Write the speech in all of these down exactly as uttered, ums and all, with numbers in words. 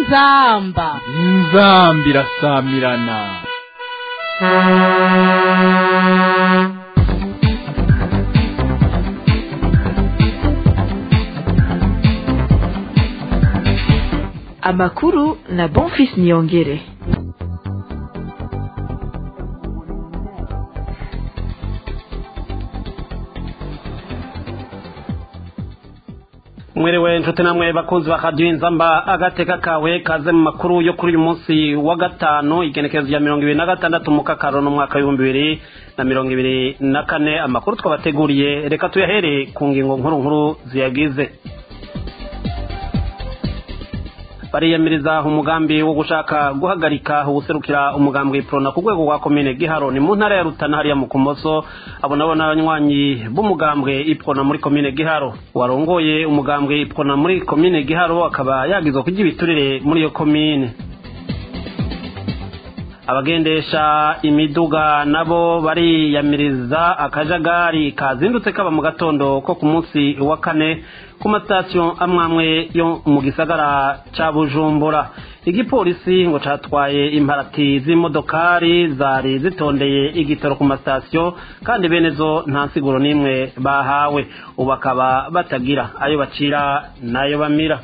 inzamba inzamba irasamirana. Amakuru na Bonfils Niyongere. Mwerewe nshuti namwe bakunzi ba Radio Inzamba agateka kawe kaze mu makuru yo kuri uyu munsi wa gatanu igenekerezo ya mirongo ibiri na gatandatu mu kakaro no mwaka w'ibihumbi bibiri na mirongo ibiri na kane. Amakuru twabateguriye reka tuyahere ku ngingo nkuru nkuru ziyagize. Bariyamiriza umugambi wo gushaka guhagarika ubuserukira umugambwe Prona ku rwego rwa komine Giharo ni mu ntara ya Rutana hariya mu Kumoso. Abo nabo n'abanywanyi b'umugambwe Prona muri komine Giharo. Warongoye umugambwe Prona muri komine Giharo akaba yagizwe kugira ibiturire muri iyo komine. Abagendesha imiduga nabo bariyamiriza akajagari kazindutse kaba mu gatondo ko ku munsi wa kane ku mastation amwamwe yo mu gisagara ca Bujumbura. Igipolisi ngo catwaye imparati z'imodokari zari zitondeye igitoro ku mastation kandi benezo nta siguro nimwe bahawe, ubakaba batagira ayo bacira nayo bamira.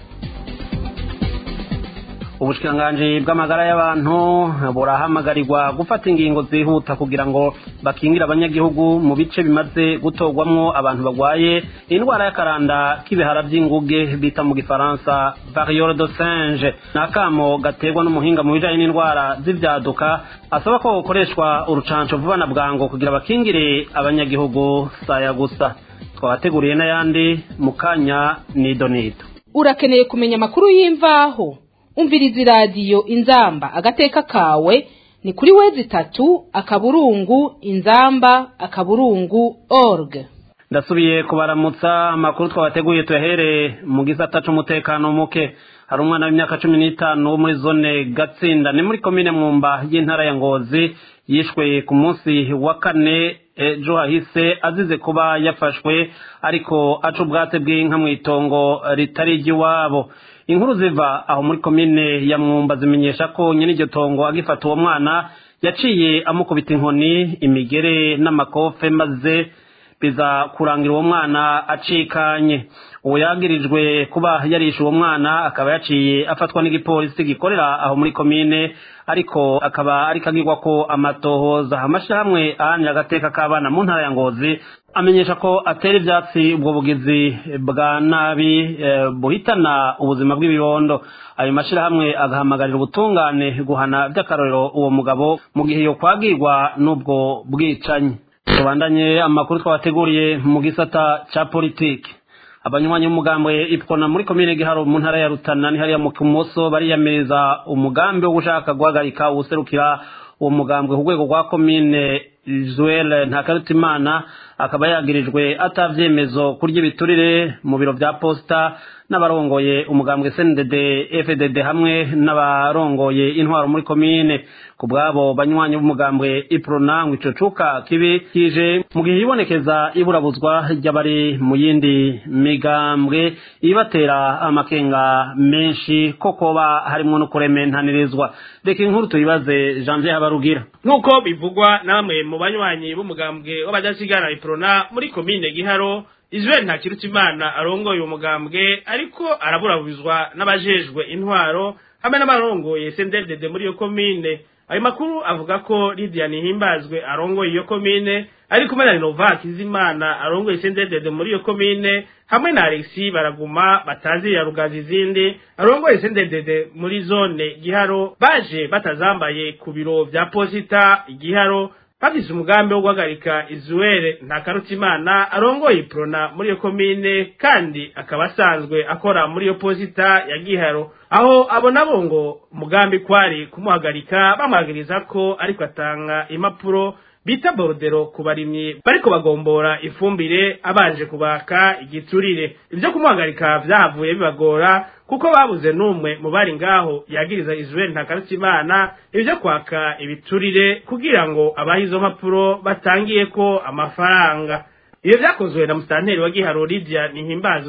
Ubushikanganje bw'amagara y'abantu burahamagarirwa gufata ingingo zihuta kugira ngo bakingira abanyagihugu mu bice bimaze gutogwamwo abantu bagwaye indwara y'akaranda k'ibihara by'inguge bita mu gifaransa variole de singe. Nakamo gaterwa n'umuhinga mu bijanye n'indwara z'ivyaduka asaba ko gukoreshwa urucanco vuba na bwango kugira bakingire abanyagihugu saya gusa. Twabateguriye n'ayandi mu kanya nidonito. Urakeneye kumenya amakuru y'imvaho? Umvirizi radio Inzamba agateka kawe ni kuri wezi tatu akaburungu inzamba akaburungu org. Ndasubiye kubaramutsa. Amakuru twabateguye tuyahere mu gisata c'umutekano muke. Hari umwana w'imyaka cumi n'itanu wo muri zone Gatsinda ni muri komine Mwumba y'intara ya Ngozi yishwe ku munsi wa kane ejo hahise azize kuba yafashwe ariko aca ubwatsi bw'inka mu itongo ritari iry'iwabo. Inkuru ziva aho muri komine ya Mwumba zimenyesha ko nyene iryo tongo agifata uwo mwana yaciye amukubita inkoni imigere n'amakofe maze biza kurangira uwo mwana acikanye. Uwo yagirijwe kuba yarishe uwo mwana akaba yaciye afatwa n'igipolisi gikorera aho muri komine ariko akaba ari kagirwa ko amatohoza. Amashirahamwe ahanira agateka k'abana mu ntara ya Ngozi amenyesha ko atera ivyatsi ubwo bugizi bwa nabi e, buhitana ubuzima bw'ibibondo. Ayo mashirahamwe agahamagarira ubutungane guhana by'akarorero uwo mugabo mu gihe yo kwagirwa n'ubwo bwicanyi. Tubandanye amakuru twabateguriye mu gisata ca politike. Abanywanyi b'umugambwe Prona muri komine Giharo mu ntara ya Rutana ni hariya mu Kumoso bariyamiriza umugambi wo gushaka guhagarika ubuserukira uwo mugambwe ku rwego rwa komine Joel Ntakarutimana akaba yagirijwe atavyemezo kurya ibiturire mu biro vya posta n'abarongoye umugambwe S N D D F D D hamwe n'abarongoye intwaro muri komine. Kubwabo banywanyi b'umugambwe Prona ngo ico cuka kibi kije mu gihe ibonekeza iburabuzwa ry'abari mu yindi migambwe ibatera amakenga menshi koko ba harimo no kurementanirizwa. Reka inkuru tuyibaze Janvier Habarugira. Nuko bivugwa namwe mu banywanyi b'umugambwe w'abadasigara Prona muri komine Giharo, Israel Ntakirutimana arongoye umugambwe ariko araburabuzwa n'abajejwe intwaro hamwe n'abarongoye S N D D muri iyo komine. Ayo makuru avuga ko Lydia Nihimbazwe arongoye iyo komine ari kumwe na Novak Izimana arongoye S N D D muri iyo komine hamwe na Alexis Baraguma batazi ya Rugazi zindi arongoye S N D D muri zone Giharo baje batazambaye ku biro vya posita Giharo bafise umugambi wo guhagarika Israel Ntakarutimana arongoye Prona muri iyo komine kandi akaba asanzwe akora muri iyo posita ya Giharo. Aho abo nabo ngo umugambi kwari kumuhagarika bamuhagiriza ko ariko atanga impapuro bita bordero ku barimyi bariko bagombora ifumbire abanje kubaka igiturire. Ivyo kumuhagarika vyahavuye bibagora kuko babuze numwe mu bari ngaho yagiriza Israel Ntakarutimana ivyo kwaka ibiturire kugira ngo abahizo mpapuro batangiye ko amafaranga. Iyo vyakozwe na mustanteri wa Giharo Lydia Nihimbazwe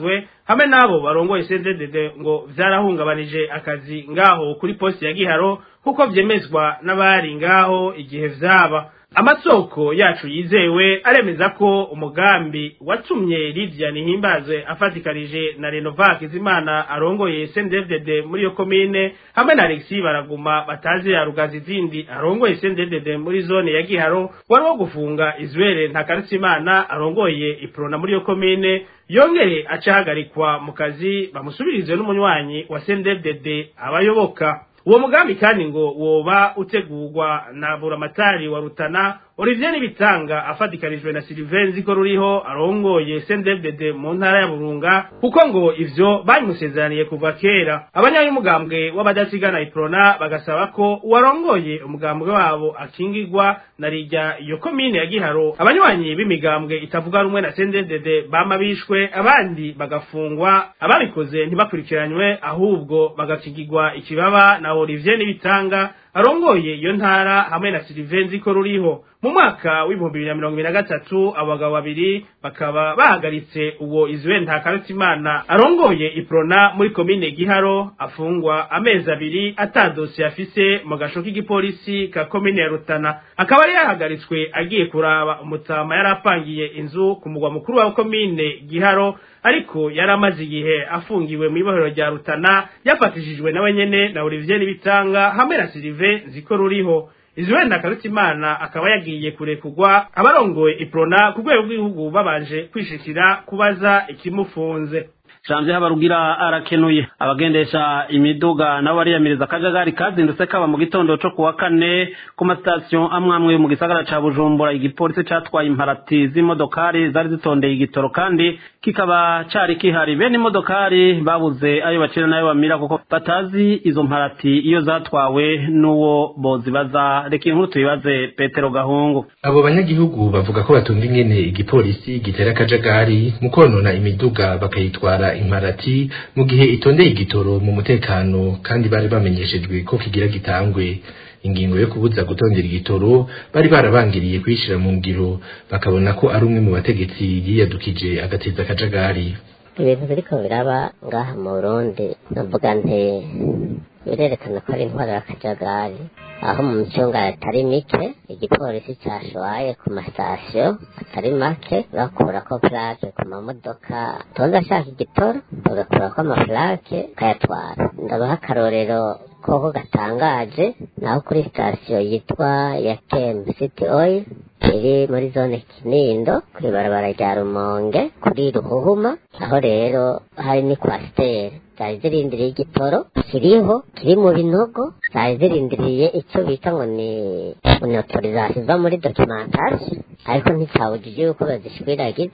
hamwe n'abo barongoye C N D D D ngo vyarahungabanije akazi ngaho kuri poste ya Giharo kuko vyemezwa n'abari ngaho igihe vyaba. Amasoko yacu yizewe aremeza ko umugambi watumye Lydia Nihimbaze afatikanije na Renovac Izimana arongoye C N D D D muri yo komine hamwe na Alexis Baraguma batazi ya Rugazi zindi arongoye C N D D D muri zone ya Giharo wari wo gufunga Izwere Ntakarutimana arongoye Iprona muri yo komine yongere acahagarikwa mu kazi bamusubirize n'umunywanyi wa C N D D D abayoboka. Uwo mugambi kandi ngo woba utegurwa na buramatari wa Rutana Olivier Nibitanga afatikanijwe na Sylvain Ziko ruriho arongoye C N D D D mu ntara ya Burunga kuko ngo ivyo bayimusezeraniye kuva kera. Abanyamugambwe w'abadasigana Iprona bagasaba ko warongoye umugambwe wabo akingirwa na rijya iyo komine ya Giharo. Abanywanyi b'imigambwe itavuga rumwe na C N D D D bama bishwe abandi bagafungwa ababikoze ntibakurikiranywe ahubwo bagakingirwa ikibaba na Olivier Nibitanga arongoye iyo ntara hamwe na Sylvain Ziko ruriho. Mu mwaka w'ibihumbi bibiri na mirongo ibiri na gatatu abagabo babiri bakaba bahagaritse uwo Izwere Ntakarutimana arongoye Iprona muri komine Giharo afungwa amezi abiri atadose afise mu gasho k'igipolisi ka komine ya Rutana. Akaba yari yahagaritswe agiye kuraba umutama yarapangiye inzu ku mugwa mukuru wa komine Giharo ariko yaramaze igihe afungiwe mu ibohero rya Rutana yafatishijwe nawe nyene na Olivier Nibitanga hamwe na Sylvain Ziko ruriho. Izwere Ntakarutimana akaba yagiye kurekugwa abarongoye Iprona ku rwego rw'igihugu babanje kwishikira kubaza ikimufunze. Janvier Habarugira arakenuye. Abagendesha imiduga nabo bariyamiriza akajagari kazindutse kaba mu gitondo cyo kuwa kane ku mastation amwamwe mu gisagara ca Bujumbura. Igipolisi catwaye imparati z'imodokari zari zitondeye igitoro kandi kikaba cari kihari. Bene imodokari babuze ayo bacira nayo bamira kuko batazi izo mparati iyo zatwawe n'uwo bozibaza. Reka inkuru tuyibaze Petero Gahungu. Abo banyagihugu bavuga ko batumva ingene igipolisi gitera akajagari mu konona imiduga bakayitwara imparati mu gihe itondeye igitoro mu mutekano kandi bari bamenyeshejwe ko kigira gitangwe. Ingingo yo kubuza gutondera igitoro bari barabangiriye kwishira mu ngiro bakabona ko ari umwe mu bategetsi yiyadukije agateza akajagari. Ibintu biriko biraba ngaha mu Burundi navuga nte birerekana ko ari intwaro y'akajagari aho mu micunga atari mike igipolisi cyashoye ku masitasiyo atari make bakurako plaque ku mamodoka tonda ashaka igitoro bagakurako amaplaque kayatwara. Ndabaha akarorero koko gatangaje naho kuri sitasiyo yitwa ya Kem City Oil iri muri zone Kinindo kuri barabara rya Rumonge kuri Ruhuhuma aho rero hari ni kwasiteri zari zirindiriye igitoro kiriho kiri mu binogo zari zirindiriye icyo bita ngo ni autorisation iva muri documentation ariko nticyabujije yuko bazishwiragiza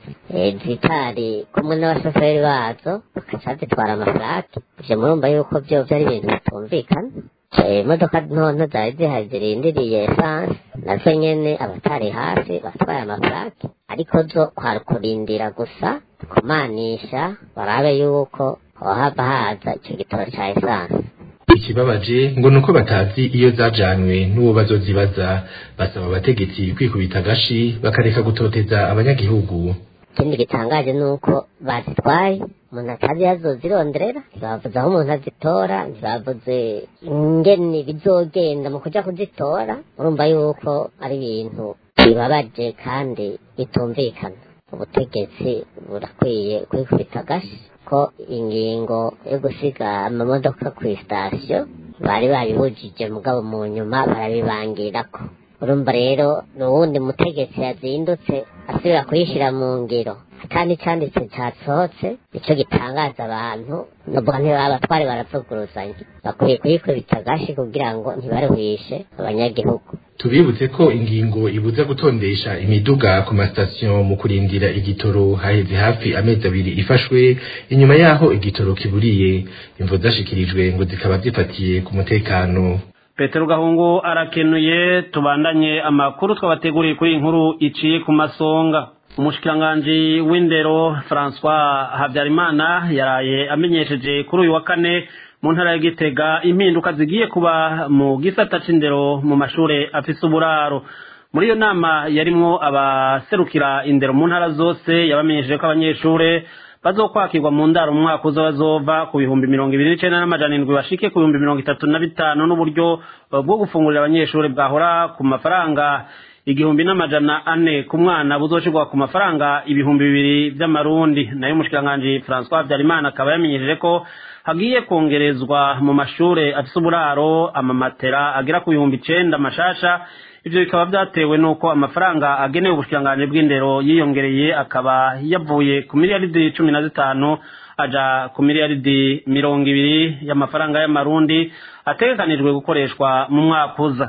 zitari kumwe n'abashoferi bazo bakaca zitwara amaplaque. Ivyo murumva yuko vyo vyari ibintu bitumvikana. Imodoka ntonto zari zihari zirindiriye essence nazo nyene abatari hasi batwaye amaplaque ariko zo kwari kurindira gusa kumanisha barabe yuko hohava haza ico gitoro ca essence. Ikibabaje ngo nuko batazi iyo zajanwe n'uwo bazozibaza. Basaba abategetsi kwikubita gashi bakareka gutoteza abanyagihugu. Ikindi gitangaje nuko bazitwaye umuntu atazi yazozironderera ntibavuze aho umuntu azitora ntibavuze ingene bizogenda mu kuja kuzitora. Urumva yuko ari ibintu bibabaje kandi bitumvikana. Ubutegetsi burakwiye kwikubita gashi ko ingingo yo gusiga amamodoka ku sitasiyo bari babibujije mugabo mu nyuma barabibangirako. Urumva rero n'uwundi mutegetsi yazindutse asubira kuyishira mu ngiro kandi cyanditse cyasohotse ico gitangaza abantu nubwo abatwari baravuguruzanya bakwiye kuyikubita gashi kugira ngo ntibaruhishe abanyagihugu. Tubibutse ko ingingo ibuza gutondesha imiduga ku mastation mu kurindira igitoro haheze hafi amezi abiri ifashwe inyuma yaho igitoro kiburiye. Imvo zashikirijwe ngo zikaba zifatiye ku mutekano. Petero Gahungu arakenuye. Tubandanye amakuru twabateguriye kuri inkuru iciye ku masonga. Umushikiranganje w'indero François Habyarimana yaraye amenyesheje kuri uyu wa kane mu ntara ya Gitega impinduka zigiye kuba mu gisata c'indero mu mashure afise uburaro. Muri iyo nama yarimwo abaserukira indero mu ntara zose yabamenyesheje ko abanyeshure bazokwakirwa mu ndaro mu mwaka uza bazova ku bihumbi mirongo ibiri n'icenda n'amajana indwi bashike ku bihumbi mirongo itatu na bitanu n'uburyo bwo gufungurira abanyeshuri bwahora ku mafaranga igihumbi n'amajana ane ku mwana buzoshirwa ku mafaranga ibihumbi bibiri vy'amarundi. Nayo umushikiranganji François Habyarimana akaba yamenyesheje ko hagiye kongerezwa mu mashure afise uburaro amamatera agera ku bihumbi icenda mashasha. Ivyo bikaba vyatewe nuko amafaranga agenewe ubushikiranganji bw'indero yiyongereye akaba yavuye ku miliyaridi cumi na zitanu aja ku miliyaridi mirongo ibiri y'amafaranga y'amarundi ategekanijwe gukoreshwa mu mwaka uza.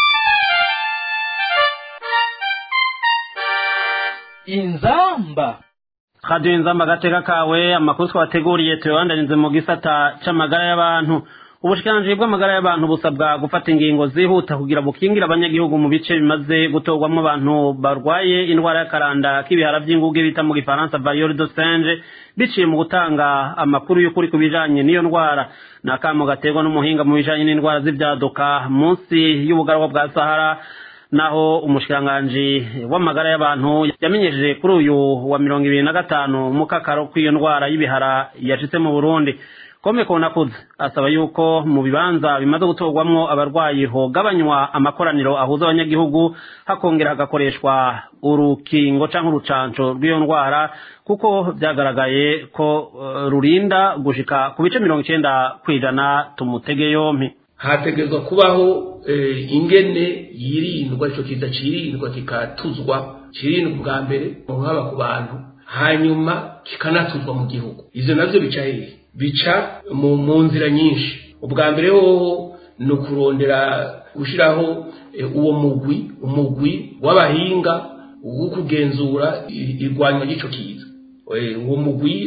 Inzamba Radio Inzamba gateka kawe amakuru twateguriye tuyandanize mu gisata c'amagara y'abantu. Ubushikiranganji bw'amagara y'abantu busabwa gufata ingingo zihuta kugira bukingira abanyagihugu mu bice bimaze gutorwamo abantu barwaye indwara y'akaranda k'ibihara vy'inguge bita mu gifaransa variole de singe biciye mu gutanga amakuru y'ukuri ku bijanye n'iyo ndwara. Nakamo gaterwa n'umuhinga mu bijanye n'indwara z'ivyaduka munsi y'ubugarwa bwa Sahara. Naho umushikiranganji w'amagara y'abantu yamenyesheje kuri uyu wa mirongo ibiri na gatanu mu kakaro kw'iyo ndwara y'ibihara yashitse mu Burundi. Kome Konakuze asaba yuko mu bibanza bimaze gutorwamwo abarwayi hogabanywa amakoraniro ahuza abanyagihugu hakongera hagakoreshwa urukingo canke urucanco rw'iyo ndwara kuko vyagaragaye ko uh, rurinda gushika ku bice mirongo icenda kw'ijana. Tumutege yompi. Hategezwa kubaho e, ingene yirindwa ico kiza cirindwa kikatuzwa cirindwa bwa mbere nk'aba ku bantu hanyuma kikanatuzwa mu gihugu. Ivyo navyo bica hehe? Bica mu mu nzira nyinshi. Ubwa mbere hoho no kurondera gushiraho e, uwo mugwi umugwi w'abahinga wo kugenzura irwanywa ry'ico kiza. E, uwo mugwi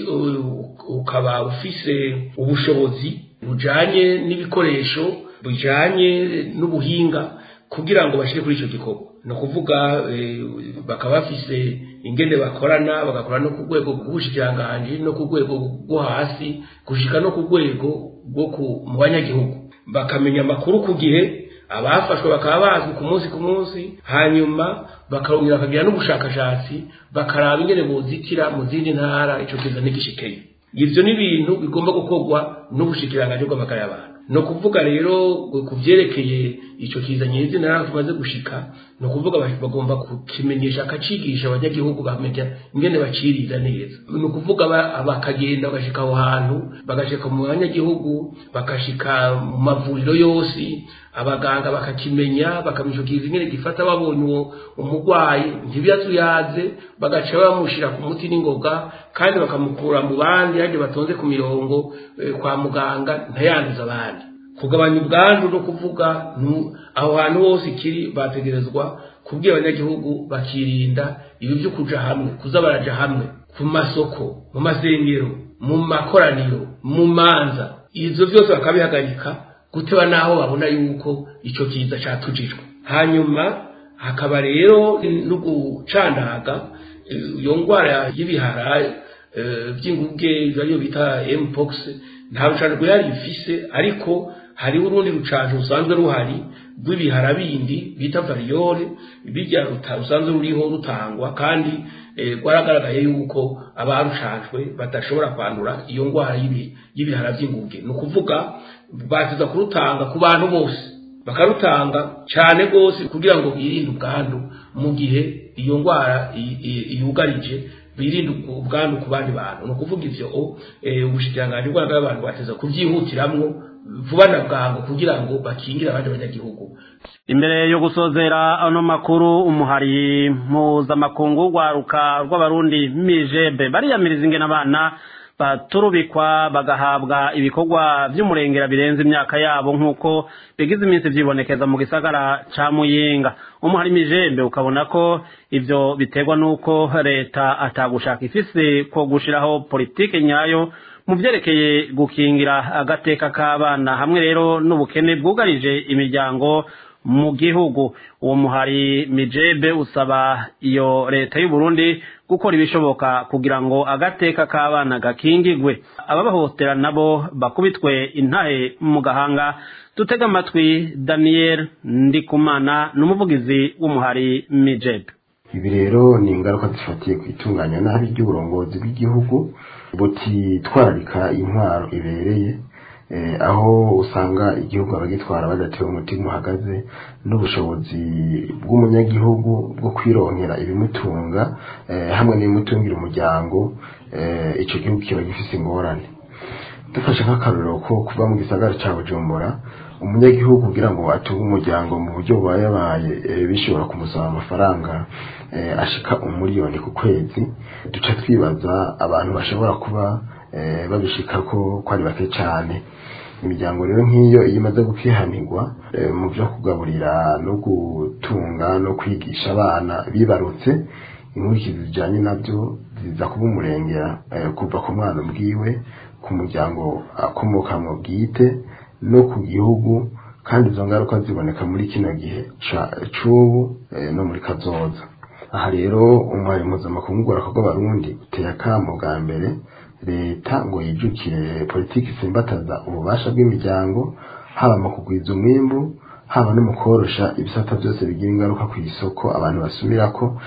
ukaba ufise ubushobozi bujanye n'ibikoresho bijanye n'ubuhinga kugira ngo bashire kuri ico gikorwa. No kuvuga e, bakaba bafise ingene bakorana bagakora no ku rwego rw'ubushikiranganje no ku rwego rwo hasi gushika no ku rwego rwo mu banyagihugu bakamenya amakuru ku gihe abafashwe bakaba bazwi ku munsi ku munsi hanyuma bakarongera bakagira n'ubushakashatsi bakaraba ingene bozitira mu zindi ntara ico kiza n'igishikeye. Ivyo ni ibintu bigomba gukorwa n'ubushikiranganje bw'amagara y'abantu. No kuvuga rero kuvyerekeye ico kiza nyezi naraho tumaze gushika no kuvuga bagomba kukimenyesha akacigisha abanyagihugu bamenya ingene baciriza neza. No kuvuga bakagenda bagashika aho hantu bagashika mu banyagihugu bakashika mu mavuriro yose abaganga bakakimenya bakamenya kiza ingene gifata babonye umugwayi ntibyatuyaze bagaca bamushira ku muti n'ingoga kandi bakamukura mu bandi yaje batonze ku mirongo e, kwa muganga ntayanduza abandi. Kugabanya ubwandu no kuvuga aho hantu hose kiri bategerezwa kubwira abanyagihugu bakirinda ibi byo kuja hamwe kuza baraja hamwe ku masoko mu masengero mu makoraniro mu manza izo byose bakabihagarika guteba naho babona yuko ico kiza catujijwe. Hanyuma hakaba rero no gucandaga iyo ngwara y'ibihara by'inguge byo bita mpox nta rucanco yari ifise ariko hari urundi rucanco usanzwe ruhari rw'ibihara bindi bita variole bijya rusanzwe ruriho rutangwa kandi gwaragaragaye yuko abarucanjwe badashobora kwandura iyo ngwara y'ibihara by'inguge. No kuvuga batiza kurutanga ku bantu bose bakarutanga cyane gose kugira ngo birinde ubwandu mu gihe iyo ngwara yugarije birinde ubwandu ku bandi bantu. No kuvuga ivyo ubushikiranganje bw'amagara y'abantu bateza kuvyihutiramwo vuba na bwangu kugira ngo bakingira abandi banyagihugu. Imbere yo gusozera ano makuru umuhari mpuzamakungu rwaruka rw'abarundi mijebe bariyamiriza ingene abana baturubikwa bagahabwa ibikorwa vy'umurengera birenze imyaka yabo nk'uko bigize iminsi vyibonekeza mu gisagara ca Muyinga. Umuhari mijembe ukabona ko ivyo biterwa nuko leta atagushaka ifise ko gushiraho politike nyayo mu vyerekeye gukingira agateka k'abana hamwe rero n'ubukene bwugarije imiryango mu gihugu. Uwo muhari mijebe usaba iyo leta y'u Burundi gukora ibishoboka kugira ngo agateka k'abana gakingigwe ababahotera nabo bakubitwe intahe mu gahanga. Tutega amatwi Daniel Ndikumana n'umuvugizi w'umuhari mijebe. ibi rero ni ingaruka zifatiye ku itunganya nabi ry'uburongozi bw'igihugu butitwararika intwaro ibereye, aho usanga igihugu abagitwara badatewe umutima uhagaze n'ubushobozi bw'umunyagihugu bwo kwironkera ibimutunga hamwe n'ibimutungira umuryango, icyo gihugu kiba gifise ingorane. Dufashe nk'akarorero ko kuva mu gisagara ca Bujumbura umunyagihugu kugira ngo atunge umuryango mu buryo bubayabaye bishobora kumusaba amafaranga ashika umuriyoni ku kwezi, duca twibaza abantu bashobora kuba babishika ko ko ari bake cyane. Imiryango rero nk'iyo iyo imaze gukihanirwa mu byo kugaburira no gutunga no kwigisha abana bibarutse, inkurikizi zijanye nabyo ziza kuba umurengera kuva ku mwana ubwiwe, ku muryango akomokamwo bwite no ku gihugu, kandi izo ngaruka ziboneka muri kino gihe c'ubu no muri kazoza. Aha rero umwari mpuzamakungu w'urakorwa Barundi uteye akamo bwa mbere leta ngo yijukire politiki simbataza ububasha bw'imiryango, haba mu kugwiza umwimbu, haba no mu korosha ibisata byose bigira ingaruka ku isoko abantu basumirako,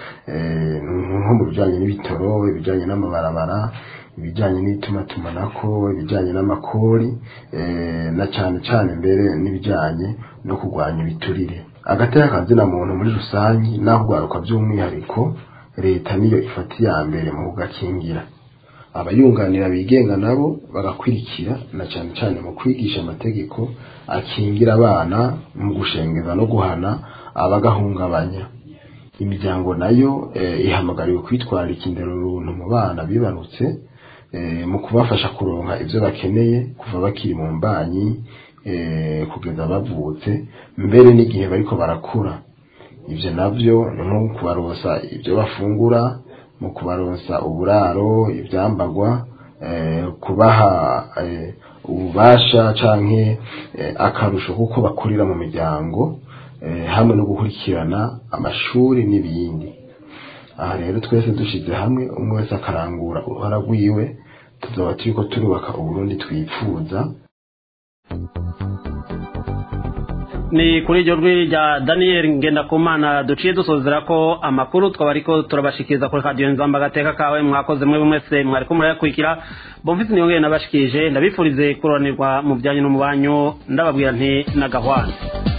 nko mu bijanye n'ibitoro, ibijanye n'amabarabara, ibijanye n'itumatumanako, ibijanye n'amakori, na cyane cyane mbere n'ibijanye no kurwanya ibiturire. Agateka kazina muntu muri rusangi naho ugwaruka by'umwihariko leta niyo ifata iya mbere mu kugakingira. Abayunganira bigenga nabo bagakwirikira na cyane cyane mu kwigisha amategeko akingira abana mu gushengeza no guhana abagahungabanya. Imiryango nayo eh, ihamagariwe kwitwararika indero runtu mu bana bibarutse, eh, mu kubafasha kuronka ivyo bakeneye kuva bakiri mu mbanyi eh, kugeza bavutse, mbere n'igihe bariko barakura. Ivyo navyo no kubarosa ivyo bafungura, mu kubaronsa uburaro, ivyambagwa, eh, kubaha eh, ububasha canke eh, akarusho kuko bakurira mu miryango, eh, hamwe no gukurikirana amashuri n'ibindi. Aha rero twese dushize hamwe umwe wese akarangura uruhara rwiwe, tuzoba turiko turubaka Uburundi twifuza. Ni kuri iryo rwi rya Daniel Ngendakumana duciye dusozera ko amakuru twaba ariko turabashikiriza kuri Radio Nzamba Agateka kawe. Mwakoze mwe mwese mwariko murayakurikira. Bonfils Niyongere nabashikije, ndabifurize kuronirwa mu byanyu no mu banyu, ndababwira nti nagahwana.